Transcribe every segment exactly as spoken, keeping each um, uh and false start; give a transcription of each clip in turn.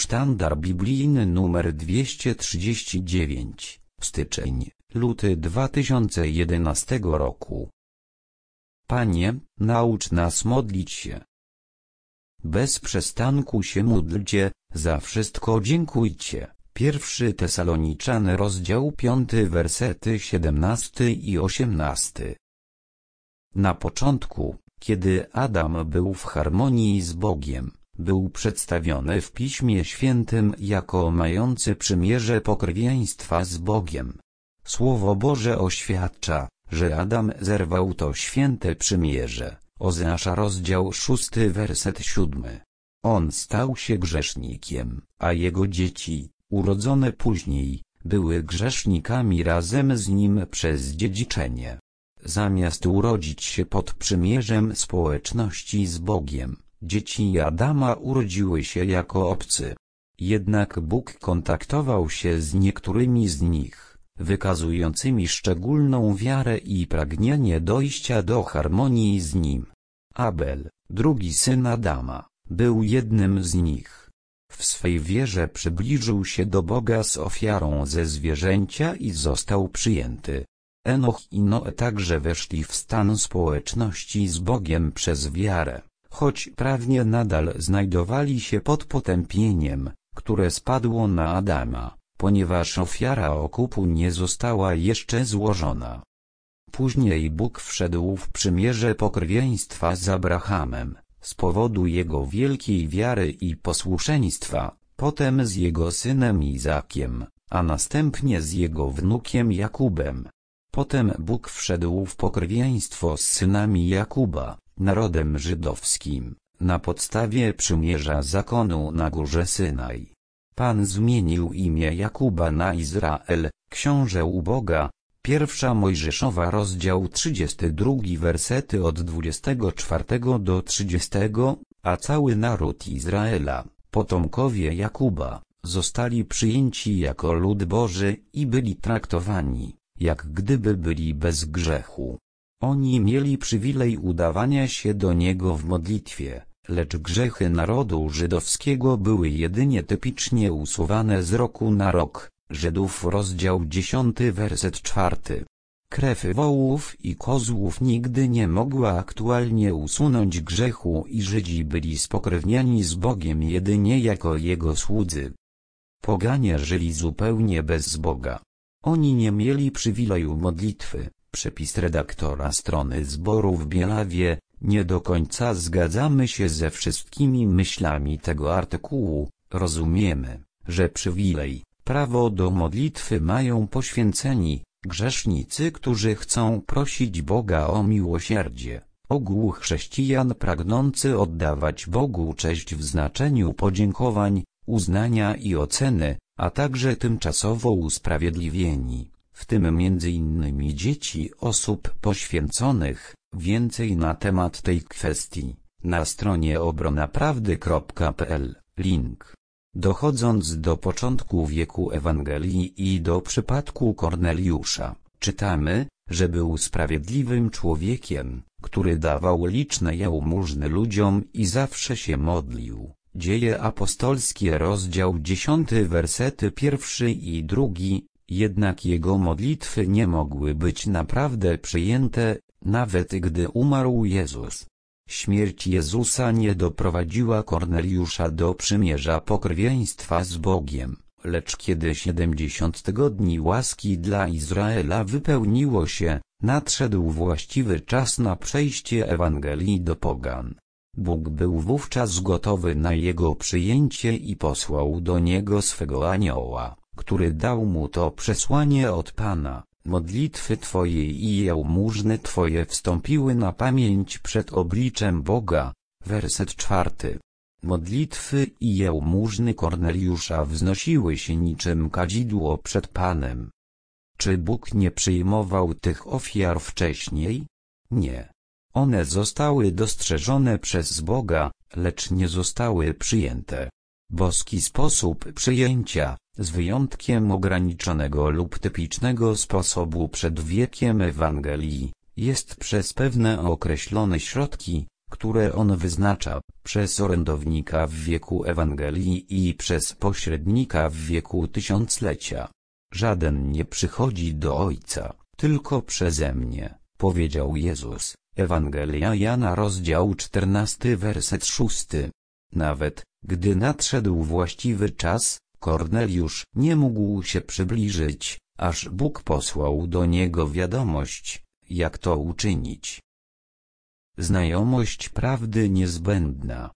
Sztandar biblijny numer dwieście trzydzieści dziewięć, styczeń, luty dwa tysiące jedenastego roku. Panie, naucz nas modlić się. Bez przestanku się módlcie, za wszystko dziękujcie. Pierwszy Tesaloniczan rozdział piąty wersety siedemnasty i osiemnasty. Na początku, kiedy Adam był w harmonii z Bogiem, był przedstawiony w Piśmie Świętym jako mający przymierze pokrewieństwa z Bogiem. Słowo Boże oświadcza, że Adam zerwał to święte przymierze. Ozeasza rozdział szósty werset siódmy. On stał się grzesznikiem, a jego dzieci, urodzone później, były grzesznikami razem z nim przez dziedziczenie. Zamiast urodzić się pod przymierzem społeczności z Bogiem, dzieci Adama urodziły się jako obcy. Jednak Bóg kontaktował się z niektórymi z nich, wykazującymi szczególną wiarę i pragnienie dojścia do harmonii z Nim. Abel, drugi syn Adama, był jednym z nich. W swej wierze przybliżył się do Boga z ofiarą ze zwierzęcia i został przyjęty. Enoch i Noe także weszli w stan społeczności z Bogiem przez wiarę, choć prawnie nadal znajdowali się pod potępieniem, które spadło na Adama, ponieważ ofiara okupu nie została jeszcze złożona. Później Bóg wszedł w przymierze pokrewieństwa z Abrahamem, z powodu jego wielkiej wiary i posłuszeństwa, potem z jego synem Izakiem, a następnie z jego wnukiem Jakubem. Potem Bóg wszedł w pokrewieństwo z synami Jakuba, narodem żydowskim, na podstawie przymierza zakonu na górze Synaj. Pan zmienił imię Jakuba na Izrael, książę u Boga. Pierwsza Mojżeszowa rozdział trzydziesty drugi wersety od dwudziestego czwartego do trzydziestego, a cały naród Izraela, potomkowie Jakuba, zostali przyjęci jako lud Boży i byli traktowani, jak gdyby byli bez grzechu. Oni mieli przywilej udawania się do Niego w modlitwie, lecz grzechy narodu żydowskiego były jedynie typicznie usuwane z roku na rok. Żydów rozdział dziesiąty werset czwarty. Krew wołów i kozłów nigdy nie mogła aktualnie usunąć grzechu i Żydzi byli spokrewniani z Bogiem jedynie jako Jego słudzy. Poganie żyli zupełnie bez Boga. Oni nie mieli przywileju modlitwy. Przepis redaktora strony zboru w Bielawie. Nie do końca zgadzamy się ze wszystkimi myślami tego artykułu. Rozumiemy, że przywilej, prawo do modlitwy mają poświęceni, grzesznicy, którzy chcą prosić Boga o miłosierdzie. Ogół chrześcijan pragnący oddawać Bogu cześć w znaczeniu podziękowań, uznania i oceny, a także tymczasowo usprawiedliwieni, w tym między innymi dzieci osób poświęconych. Więcej na temat tej kwestii, na stronie obronaprawdy kropka p l, link. Dochodząc do początku wieku Ewangelii i do przypadku Korneliusza, czytamy, że był sprawiedliwym człowiekiem, który dawał liczne jałmużny ludziom i zawsze się modlił. Dzieje apostolskie rozdział dziesiąty wersety pierwszy i drugi, jednak jego modlitwy nie mogły być naprawdę przyjęte, nawet gdy umarł Jezus. Śmierć Jezusa nie doprowadziła Korneliusza do przymierza pokrewieństwa z Bogiem, lecz kiedy siedemdziesiąt tygodni łaski dla Izraela wypełniło się, nadszedł właściwy czas na przejście Ewangelii do pogan. Bóg był wówczas gotowy na jego przyjęcie i posłał do niego swego anioła, który dał mu to przesłanie od Pana. Modlitwy Twoje i jałmużny Twoje wstąpiły na pamięć przed obliczem Boga. Werset czwarty. Modlitwy i jałmużny Korneliusza wznosiły się niczym kadzidło przed Panem. Czy Bóg nie przyjmował tych ofiar wcześniej? Nie. One zostały dostrzeżone przez Boga, lecz nie zostały przyjęte. Boski sposób przyjęcia, z wyjątkiem ograniczonego lub typicznego sposobu przed wiekiem Ewangelii, jest przez pewne określone środki, które on wyznacza, przez orędownika w wieku Ewangelii i przez pośrednika w wieku tysiąclecia. Żaden nie przychodzi do Ojca, tylko przeze mnie, powiedział Jezus. Ewangelia Jana rozdział czternasty werset szósty. Nawet, gdy nadszedł właściwy czas, Korneliusz nie mógł się przybliżyć, aż Bóg posłał do niego wiadomość, jak to uczynić. Znajomość prawdy niezbędna.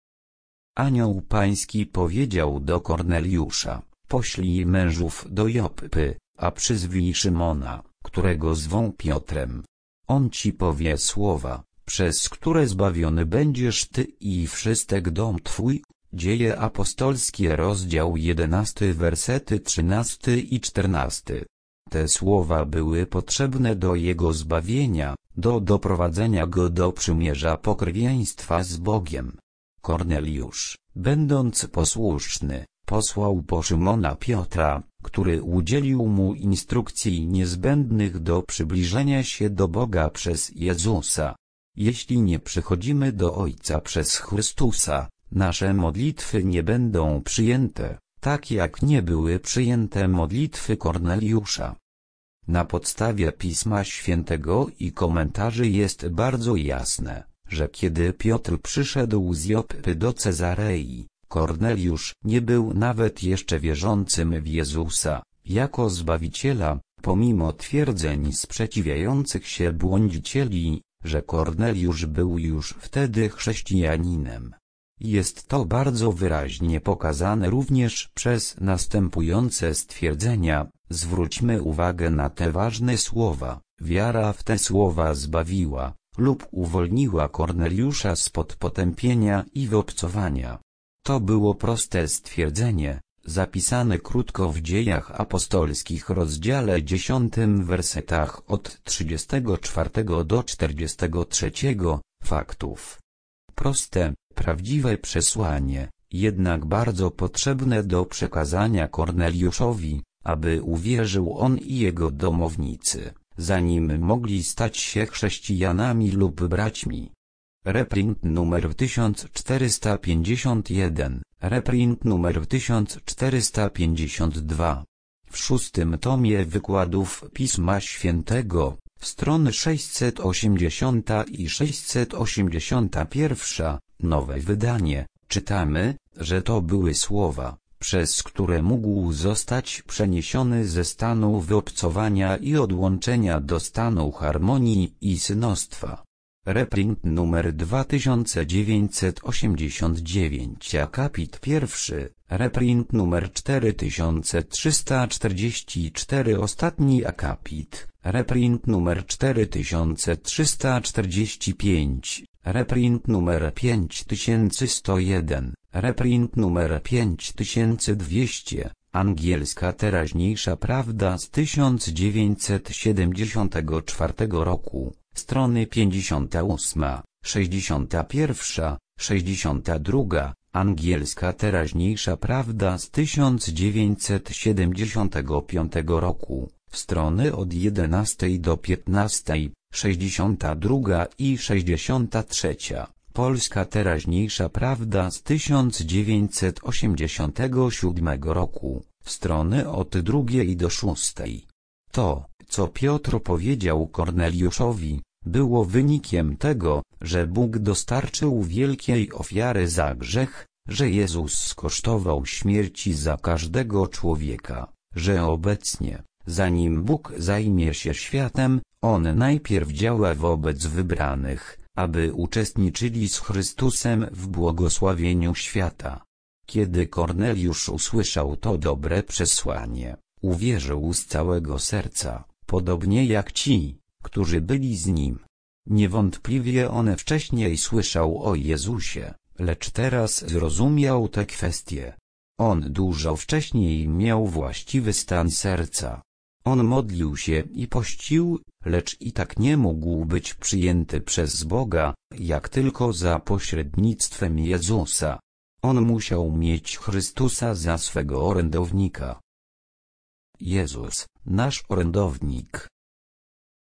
Anioł Pański powiedział do Korneliusza: poślij mężów do Joppy, a przyzwij Szymona, którego zwą Piotrem. On ci powie słowa, przez które zbawiony będziesz ty i wszystek dom twój. Dzieje apostolskie rozdział jedenasty wersety trzynasty i czternasty. Te słowa były potrzebne do jego zbawienia, do doprowadzenia go do przymierza pokrewieństwa z Bogiem. Korneliusz, będąc posłuszny, posłał po Szymona Piotra, który udzielił mu instrukcji niezbędnych do przybliżenia się do Boga przez Jezusa. Jeśli nie przychodzimy do Ojca przez Chrystusa, nasze modlitwy nie będą przyjęte, tak jak nie były przyjęte modlitwy Korneliusza. Na podstawie Pisma Świętego i komentarzy jest bardzo jasne, że kiedy Piotr przyszedł z Joppy do Cezarei, Korneliusz nie był nawet jeszcze wierzącym w Jezusa, jako Zbawiciela, pomimo twierdzeń sprzeciwiających się błądzicieli, że Korneliusz był już wtedy chrześcijaninem. Jest to bardzo wyraźnie pokazane również przez następujące stwierdzenia. Zwróćmy uwagę na te ważne słowa. Wiara w te słowa zbawiła lub uwolniła Korneliusza spod potępienia i wyobcowania. To było proste stwierdzenie, zapisane krótko w Dziejach Apostolskich rozdziale dziesiątym wersetach od trzydziestego czwartego do czterdziestego trzeciego, faktów. Proste, prawdziwe przesłanie, jednak bardzo potrzebne do przekazania Korneliuszowi, aby uwierzył on i jego domownicy, zanim mogli stać się chrześcijanami lub braćmi. Reprint numer tysiąc czterysta pięćdziesiąt jeden, reprint numer tysiąc czterysta pięćdziesiąt dwa. W szóstym tomie wykładów Pisma Świętego, strony sześćset osiemdziesiąta i sześćset osiemdziesiąta pierwsza, nowe wydanie, czytamy, że to były słowa, przez które mógł zostać przeniesiony ze stanu wyobcowania i odłączenia do stanu harmonii i synostwa. Reprint numer dwa tysiące dziewięćset osiemdziesiąt dziewięć, akapit pierwszy, reprint numer cztery tysiące trzysta czterdzieści cztery, ostatni akapit, reprint numer cztery tysiące trzysta czterdzieści pięć, reprint numer pięć tysięcy sto jeden, reprint numer pięć tysięcy dwieście, angielska teraźniejsza prawda z tysiąc dziewięćset siedemdziesiątego czwartego roku. Strony pięćdziesiąta ósma, sześćdziesiąta pierwsza, sześćdziesiąta druga, angielska teraźniejsza prawda z tysiąc dziewięćset siedemdziesiątego piątego roku, strony od jedenastej do piętnastej, sześćdziesiąta druga i sześćdziesiąta trzecia, polska teraźniejsza prawda z tysiąc dziewięćset osiemdziesiątego siódmego roku, strony od drugiej do szóstej. To, co Piotr powiedział Korneliuszowi, było wynikiem tego, że Bóg dostarczył wielkiej ofiary za grzech, że Jezus skosztował śmierci za każdego człowieka, że obecnie, zanim Bóg zajmie się światem, On najpierw działa wobec wybranych, aby uczestniczyli z Chrystusem w błogosławieniu świata. Kiedy Korneliusz usłyszał to dobre przesłanie, uwierzył z całego serca, podobnie jak ci, którzy byli z nim. Niewątpliwie on wcześniej słyszał o Jezusie, lecz teraz zrozumiał te kwestie. On dużo wcześniej miał właściwy stan serca. On modlił się i pościł, lecz i tak nie mógł być przyjęty przez Boga, jak tylko za pośrednictwem Jezusa. On musiał mieć Chrystusa za swego orędownika. Jezus, nasz orędownik.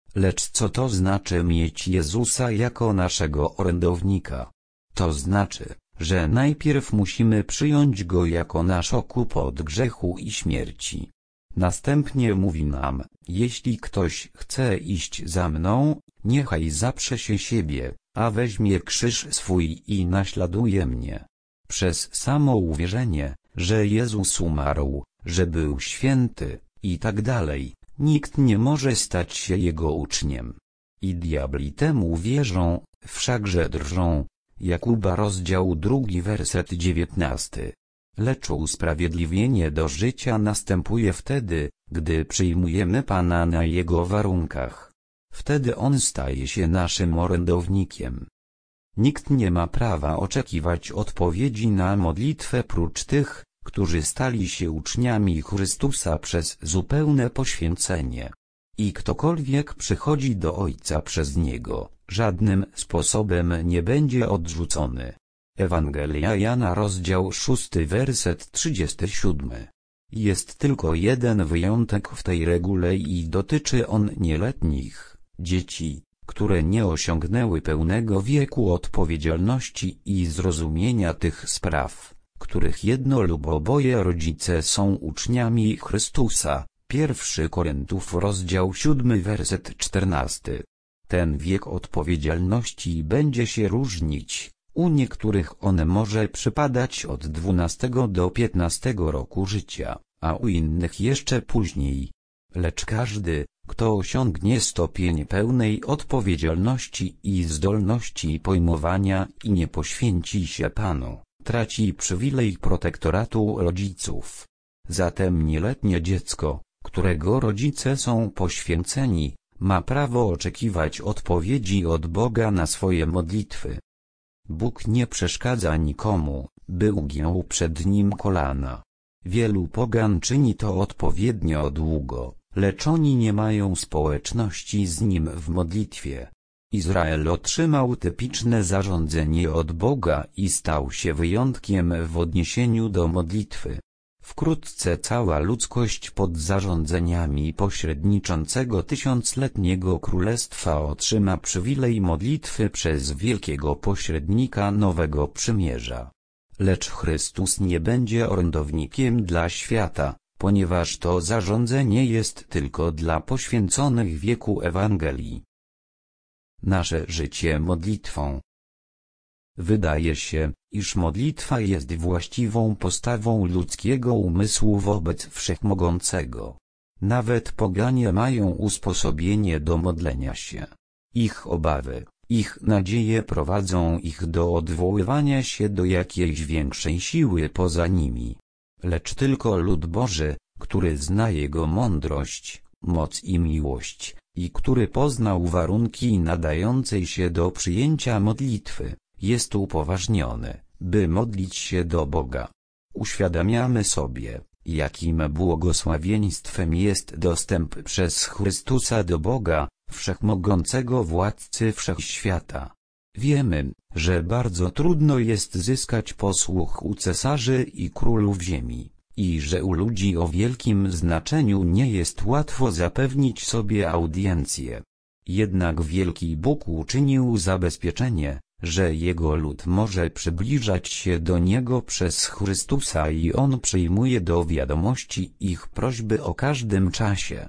Lecz co to znaczy mieć Jezusa jako naszego orędownika? To znaczy, że najpierw musimy przyjąć Go jako nasz okup od grzechu i śmierci. Następnie mówi nam, jeśli ktoś chce iść za mną, niechaj zaprze się siebie, a weźmie krzyż swój i naśladuje mnie. Przez samo uwierzenie, że Jezus umarł, że był święty, i tak dalej, nikt nie może stać się Jego uczniem. I diabli temu wierzą, wszakże drżą. Jakuba rozdział drugi werset dziewiętnasty. Lecz usprawiedliwienie do życia następuje wtedy, gdy przyjmujemy Pana na Jego warunkach. Wtedy On staje się naszym orędownikiem. Nikt nie ma prawa oczekiwać odpowiedzi na modlitwę prócz tych, którzy stali się uczniami Chrystusa przez zupełne poświęcenie. I ktokolwiek przychodzi do Ojca przez Niego, żadnym sposobem nie będzie odrzucony. Ewangelia Jana rozdział szósty werset trzydziesty siódmy. Jest tylko jeden wyjątek w tej regule i dotyczy on nieletnich, dzieci, które nie osiągnęły pełnego wieku odpowiedzialności i zrozumienia tych spraw, których jedno lub oboje rodzice są uczniami Chrystusa. Pierwszy Koryntiów rozdział siódmy werset czternasty. Ten wiek odpowiedzialności będzie się różnić, u niektórych on może przypadać od dwunastego do piętnastego roku życia, a u innych jeszcze później. Lecz każdy, kto osiągnie stopień pełnej odpowiedzialności i zdolności pojmowania i nie poświęci się Panu, traci przywilej protektoratu rodziców. Zatem nieletnie dziecko, którego rodzice są poświęceni, ma prawo oczekiwać odpowiedzi od Boga na swoje modlitwy. Bóg nie przeszkadza nikomu, by ugiął przed Nim kolana. Wielu pogan czyni to odpowiednio długo, lecz oni nie mają społeczności z Nim w modlitwie. Izrael otrzymał typiczne zarządzenie od Boga i stał się wyjątkiem w odniesieniu do modlitwy. Wkrótce cała ludzkość pod zarządzeniami pośredniczącego tysiącletniego królestwa otrzyma przywilej modlitwy przez wielkiego pośrednika nowego przymierza. Lecz Chrystus nie będzie orędownikiem dla świata, ponieważ to zarządzenie jest tylko dla poświęconych wieku Ewangelii. Nasze życie modlitwą. Wydaje się, iż modlitwa jest właściwą postawą ludzkiego umysłu wobec Wszechmogącego. Nawet poganie mają usposobienie do modlenia się. Ich obawy, ich nadzieje prowadzą ich do odwoływania się do jakiejś większej siły poza nimi. Lecz tylko lud Boży, który zna Jego mądrość, moc i miłość, i który poznał warunki nadającej się do przyjęcia modlitwy, jest upoważniony, by modlić się do Boga. Uświadamiamy sobie, jakim błogosławieństwem jest dostęp przez Chrystusa do Boga, Wszechmogącego Władcy Wszechświata. Wiemy, że bardzo trudno jest zyskać posłuch u cesarzy i królów ziemi, i że u ludzi o wielkim znaczeniu nie jest łatwo zapewnić sobie audiencję. Jednak wielki Bóg uczynił zabezpieczenie, że Jego lud może przybliżać się do Niego przez Chrystusa i On przyjmuje do wiadomości ich prośby o każdym czasie.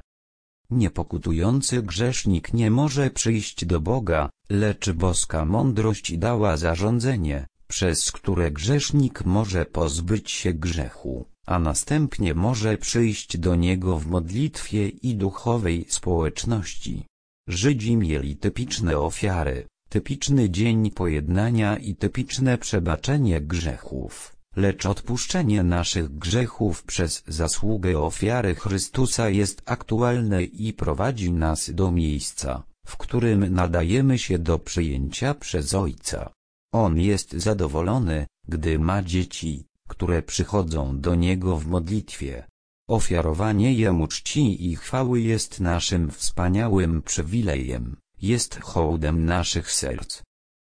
Niepokutujący grzesznik nie może przyjść do Boga, lecz boska mądrość dała zarządzenie, przez które grzesznik może pozbyć się grzechu, a następnie może przyjść do Niego w modlitwie i duchowej społeczności. Żydzi mieli typiczne ofiary, typiczny dzień pojednania i typiczne przebaczenie grzechów, lecz odpuszczenie naszych grzechów przez zasługę ofiary Chrystusa jest aktualne i prowadzi nas do miejsca, w którym nadajemy się do przyjęcia przez Ojca. On jest zadowolony, gdy ma dzieci, które przychodzą do Niego w modlitwie. Ofiarowanie Jemu czci i chwały jest naszym wspaniałym przywilejem, jest hołdem naszych serc.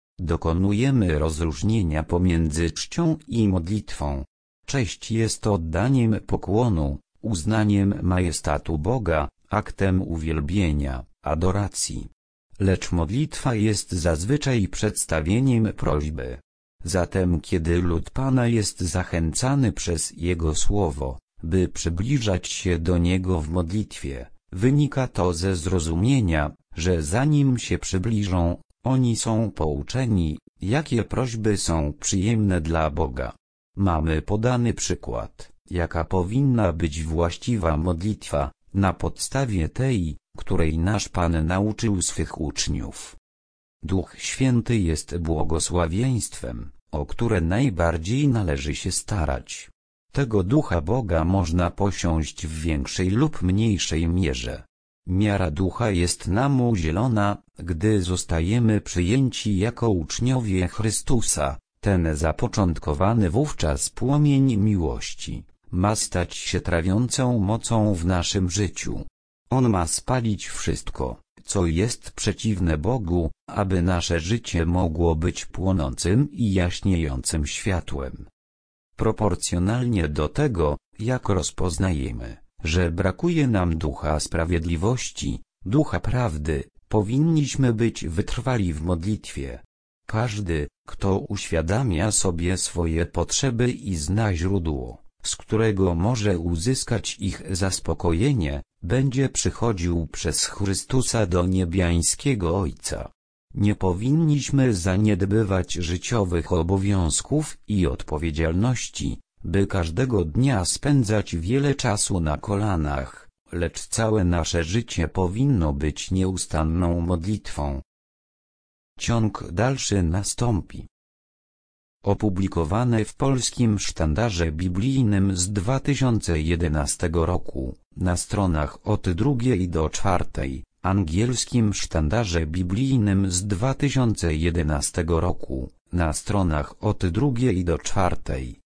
Dokonujemy rozróżnienia pomiędzy czcią i modlitwą. Cześć jest oddaniem pokłonu, uznaniem majestatu Boga, aktem uwielbienia, adoracji. Lecz modlitwa jest zazwyczaj przedstawieniem prośby. Zatem kiedy lud Pana jest zachęcany przez Jego słowo, by przybliżać się do Niego w modlitwie, wynika to ze zrozumienia, że zanim się przybliżą, oni są pouczeni, jakie prośby są przyjemne dla Boga. Mamy podany przykład, jaka powinna być właściwa modlitwa, na podstawie tej, której nasz Pan nauczył swych uczniów. Duch Święty jest błogosławieństwem, o które najbardziej należy się starać. Tego Ducha Boga można posiąść w większej lub mniejszej mierze. Miara Ducha jest nam udzielona, gdy zostajemy przyjęci jako uczniowie Chrystusa. Ten zapoczątkowany wówczas płomień miłości ma stać się trawiącą mocą w naszym życiu. On ma spalić wszystko, co jest przeciwne Bogu, aby nasze życie mogło być płonącym i jaśniejącym światłem. Proporcjonalnie do tego, jak rozpoznajemy, że brakuje nam ducha sprawiedliwości, ducha prawdy, powinniśmy być wytrwali w modlitwie. Każdy, kto uświadamia sobie swoje potrzeby i zna źródło, z którego może uzyskać ich zaspokojenie, będzie przychodził przez Chrystusa do niebiańskiego Ojca. Nie powinniśmy zaniedbywać życiowych obowiązków i odpowiedzialności, by każdego dnia spędzać wiele czasu na kolanach, lecz całe nasze życie powinno być nieustanną modlitwą. Ciąg dalszy nastąpi. Opublikowane w Polskim Sztandarze Biblijnym z dwa tysiące jedenastego roku, na stronach od drugiej do czwartej, Angielskim Sztandarze Biblijnym z dwa tysiące jedenastego roku, na stronach od drugiej do czwartej.